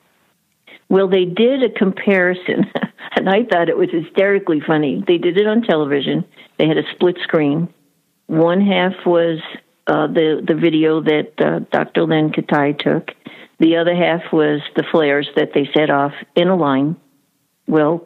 Well, they did a comparison, and I thought it was hysterically funny. They did it on television. They had a split screen. One half was uh, the, the video that uh, Doctor Lynn Katai took. The other half was the flares that they set off in a line. Well,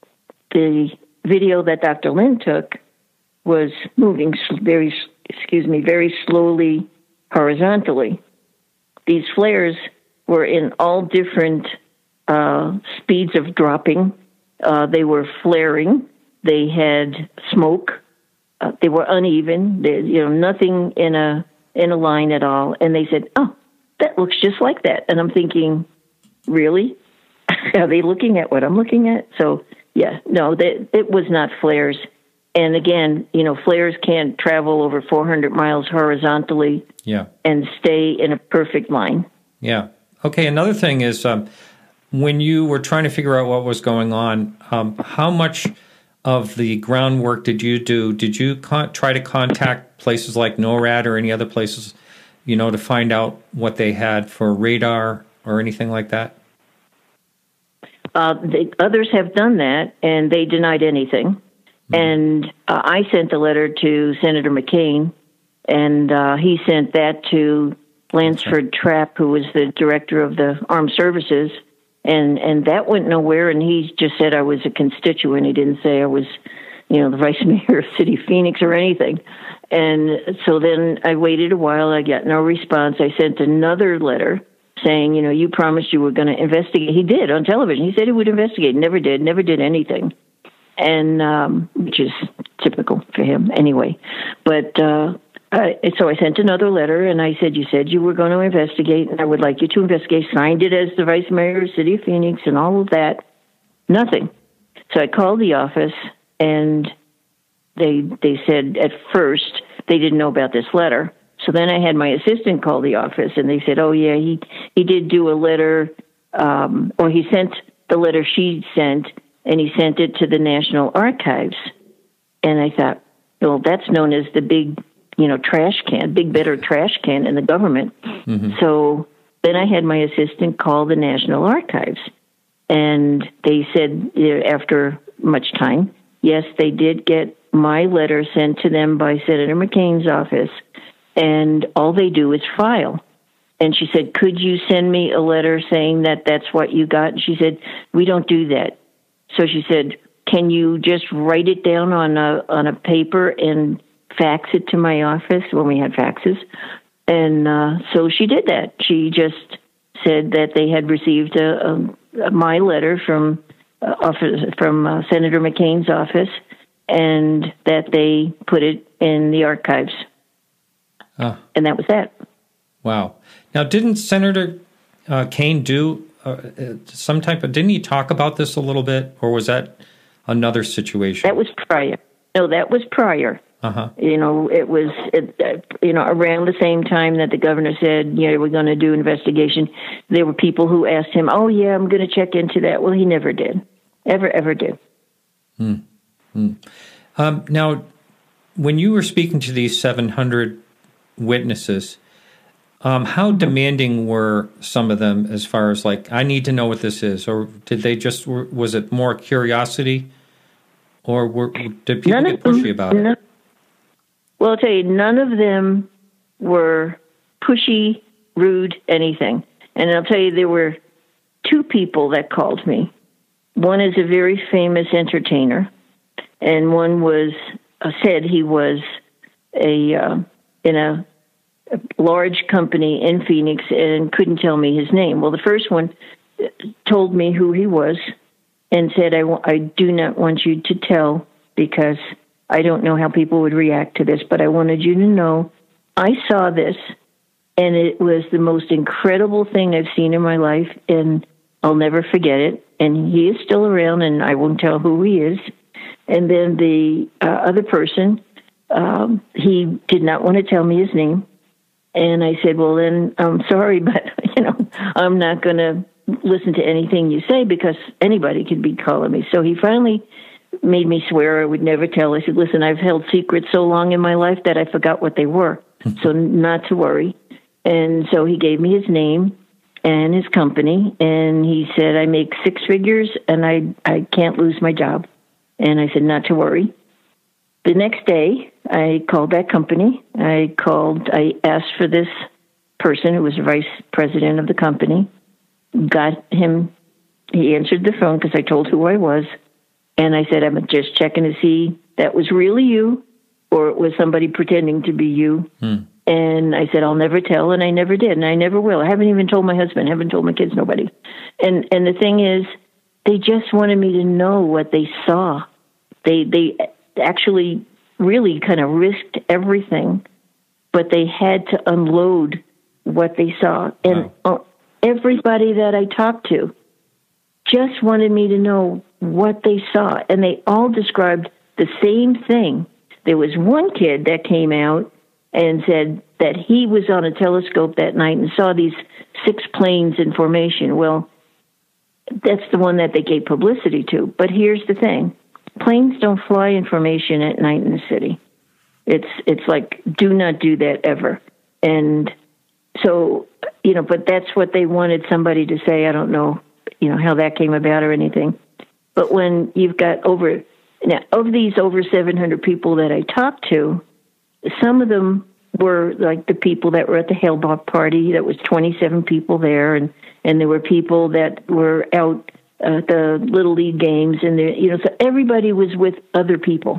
the video that Doctor Lynn took was moving very, excuse me, very slowly horizontally. These flares were in all different uh, speeds of dropping. Uh, they were flaring. They had smoke. Uh, they were uneven. They, you know, nothing in a in a line at all. And they said, "Oh, that looks just like that." And I'm thinking, really? Are they looking at what I'm looking at? So, yeah, no, they, it was not flares. And again, you know, flares can't travel over four hundred miles horizontally, yeah, and stay in a perfect line. Yeah. Okay, another thing is um, when you were trying to figure out what was going on, um, how much of the groundwork did you do? Did you con- try to contact places like NORAD or any other places, you know, to find out what they had for radar or anything like that? Uh, the others have done that, and they denied anything. Mm-hmm. And uh, I sent a letter to Senator McCain, and uh, he sent that to Lansford Trapp, who was the director of the Armed Services, and, and that went nowhere, and he just said I was a constituent. He didn't say I was, you know, the vice mayor of City of Phoenix or anything. And so then I waited a while. I got no response. I sent another letter saying, you know, you promised you were going to investigate. He did on television. He said he would investigate. Never did. Never did anything. And um, which is typical for him anyway. But uh, I, so I sent another letter, and I said, you said you were going to investigate, and I would like you to investigate. Signed it as the vice mayor of City of Phoenix and all of that. Nothing. So I called the office, and they they said at first they didn't know about this letter. So then I had my assistant call the office, and they said, oh, yeah, he, he did do a letter, um, or he sent the letter she sent, and he sent it to the National Archives. And I thought, well, that's known as the big, you know, trash can, big better trash can in the government. Mm-hmm. So then I had my assistant call the National Archives, and they said, you know, after much time, yes, they did get my letter sent to them by Senator McCain's office, and all they do is file. And she said, could you send me a letter saying that that's what you got? And she said, we don't do that. So she said, can you just write it down on a on a paper and fax it to my office when we had faxes? And uh, so she did that. She just said that they had received a, a, my letter from uh, office, from uh, Senator McCain's office, and that they put it in the archives. Oh. And that was that. Wow. Now, didn't Senator uh, Kaine do uh, some type of, didn't he talk about this a little bit, or was that another situation? That was prior. No, that was prior. Uh-huh. You know, it was, it, uh, you know, around the same time that the governor said, yeah, we're going to do investigation, there were people who asked him, oh, yeah, I'm going to check into that. Well, he never did. Ever, ever did. Hmm. Hmm. Um, now, when you were speaking to these seven hundred witnesses, um, how demanding were some of them as far as like, I need to know what this is? Or did they just, was it more curiosity? Or were, did people none get pushy them, about none, it? Well, I'll tell you, none of them were pushy, rude, anything. And I'll tell you, there were two people that called me. One is a very famous entertainer, and one was uh, said he was a uh, in a, a large company in Phoenix and couldn't tell me his name. Well, the first one told me who he was and said, I, w- I do not want you to tell because I don't know how people would react to this, but I wanted you to know I saw this, and it was the most incredible thing I've seen in my life, and I'll never forget it. And he is still around, and I won't tell who he is. And then the uh, other person, um, he did not want to tell me his name. And I said, well, then I'm sorry, but, you know, I'm not going to listen to anything you say because anybody could be calling me. So he finally made me swear I would never tell. I said, listen, I've held secrets so long in my life that I forgot what they were. So not to worry. And so he gave me his name and his company, and he said, I make six figures, and I, I can't lose my job. And I said, not to worry. The next day, I called that company. I called, I asked for this person who was the vice president of the company, got him, he answered the phone because I told who I was, and I said, I'm just checking to see that was really you, or it was somebody pretending to be you. Hmm. And I said, I'll never tell, and I never did, and I never will. I haven't even told my husband, haven't told my kids, nobody. And and the thing is, they just wanted me to know what they saw. They they actually really kind of risked everything, but they had to unload what they saw. And wow. Everybody that I talked to just wanted me to know what they saw, and they all described the same thing. There was one kid that came out and said that he was on a telescope that night and saw these six planes in formation. Well, that's the one that they gave publicity to. But here's the thing. Planes don't fly in formation at night in the city. It's it's like, do not do that ever. And so, you know, but that's what they wanted somebody to say. I don't know, you know, how that came about or anything. But when you've got over, now, of these over seven hundred people that I talked to, some of them were like the people that were at the Hale-Bopp party. That was twenty-seven people there. And, and there were people that were out at the Little League games. And, you know, so everybody was with other people.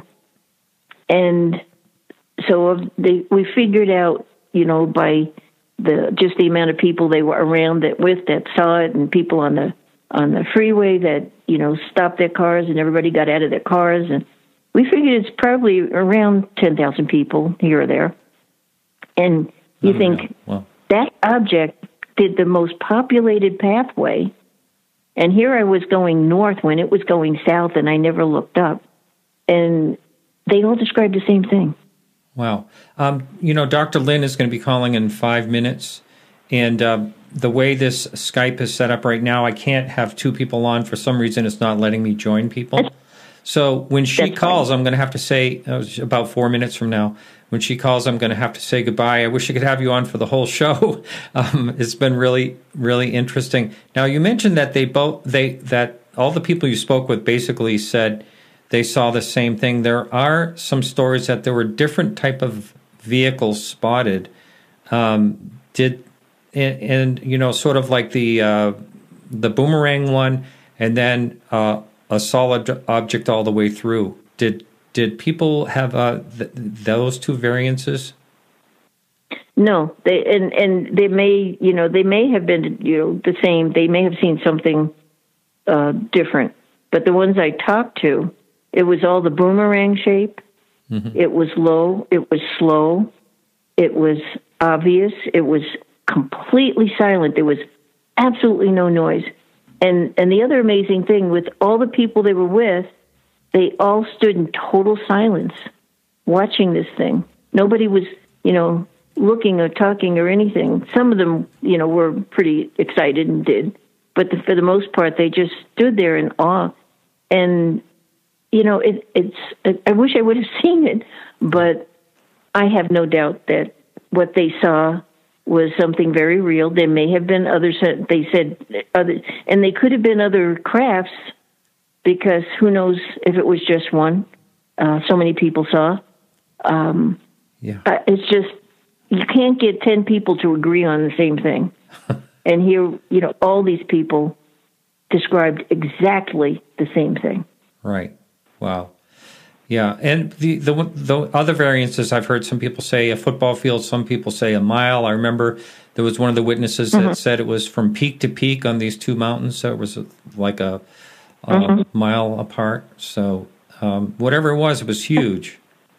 And so they, we figured out, you know, by the just the amount of people they were around that with that saw it, and people on the on the freeway that, you know, stopped their cars and everybody got out of their cars, and we figured it's probably around ten thousand people here or there. And you oh, think yeah. well. that object did the most populated pathway, and here I was going north when it was going south, and I never looked up, and they all described the same thing. Wow. Um, you know, Doctor Lynn is going to be calling in five minutes, and uh, the way this Skype is set up right now, I can't have two people on. For some reason, it's not letting me join people. So when she That's calls, funny. I'm going to have to say, uh, about four minutes from now, when she calls, I'm going to have to say goodbye. I wish I could have you on for the whole show. um, it's been really, really interesting. Now, you mentioned that they both, they that all the people you spoke with basically said they saw the same thing. There are some stories that there were different type of vehicles spotted. Um, did and, and you know, sort of like the uh, the boomerang one, and then uh, a solid object all the way through. Did did people have uh, th- those two variances? No, they and and they may you know they may have been you know the same. They may have seen something uh, different, but the ones I talked to, it was all the boomerang shape. Mm-hmm. It was low. It was slow. It was obvious. It was completely silent. There was absolutely no noise. And and the other amazing thing, with all the people they were with, they all stood in total silence watching this thing. Nobody was, you know, looking or talking or anything. Some of them, you know, were pretty excited and did. But the, for the most part, they just stood there in awe. And you know, it, it's. I wish I would have seen it, but I have no doubt that what they saw was something very real. There may have been others. They said other, and they could have been other crafts, because who knows if it was just one. Uh, so many people saw. Um, yeah, it's just you can't get ten people to agree on the same thing, and here, you know, all these people described exactly the same thing. Right. Wow. Yeah. And the, the the other variances, I've heard some people say a football field, some people say a mile. I remember there was one of the witnesses mm-hmm. that said it was from peak to peak on these two mountains. So it was like a, a mm-hmm. mile apart. So um, whatever it was, it was huge.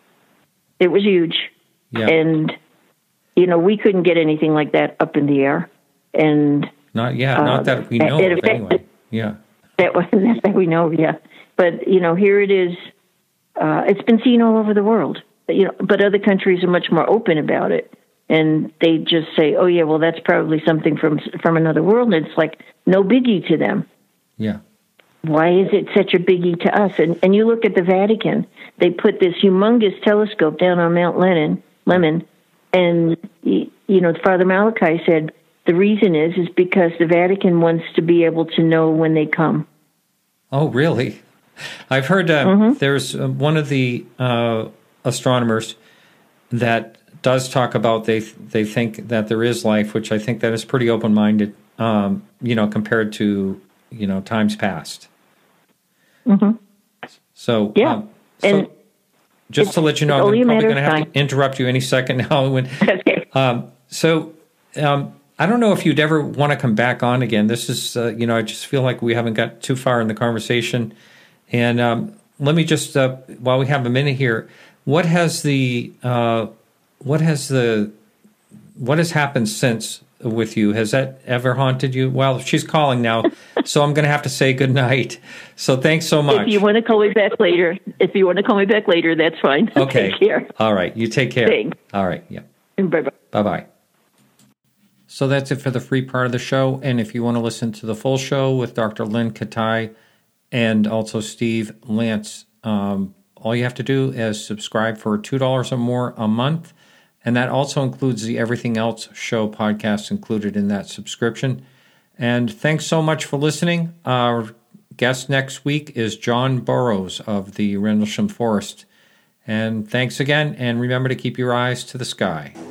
It was huge. Yeah. And, you know, we couldn't get anything like that up in the air. And not yeah, uh, not that we know of anyway. Yeah. That, not that we know of, yeah. But, you know, here it is. Uh, it's been seen all over the world. But, you know, but other countries are much more open about it. And they just say, oh, yeah, well, that's probably something from from another world. And it's like no biggie to them. Yeah. Why is it such a biggie to us? And and you look at the Vatican. They put this humongous telescope down on Mount Lenin, Lemon. And, you know, Father Malachi said the reason is, is because the Vatican wants to be able to know when they come. Oh, really? I've heard uh, mm-hmm. there's uh, one of the uh, astronomers that does talk about they they think that there is life, which I think that is pretty open-minded, um, you know, compared to, you know, times past. Mm-hmm. So, yeah. Um, so and just to let you know, I'm probably going to have to interrupt you any second now. When, okay. Um, so um, I don't know if you'd ever want to come back on again. This is, uh, you know, I just feel like we haven't got too far in the conversation. And um, let me just, uh, while we have a minute here, what has the, uh, what has the, what has happened since with you? Has that ever haunted you? Well, she's calling now, so I'm going to have to say good night. So thanks so much. If you want to call me back later, if you want to call me back later, that's fine. Okay. Take care. All right. You take care. Thanks. All right. Yeah. Bye-bye. Bye-bye. So that's it for the free part of the show. And if you want to listen to the full show with Doctor Lynn Katai and also Steve Lance, um, all you have to do is subscribe for two dollars or more a month. And that also includes the Everything Else Show podcast included in that subscription. And thanks so much for listening. Our guest next week is John Burroughs of the Rendlesham Forest. And thanks again, and remember to keep your eyes to the sky.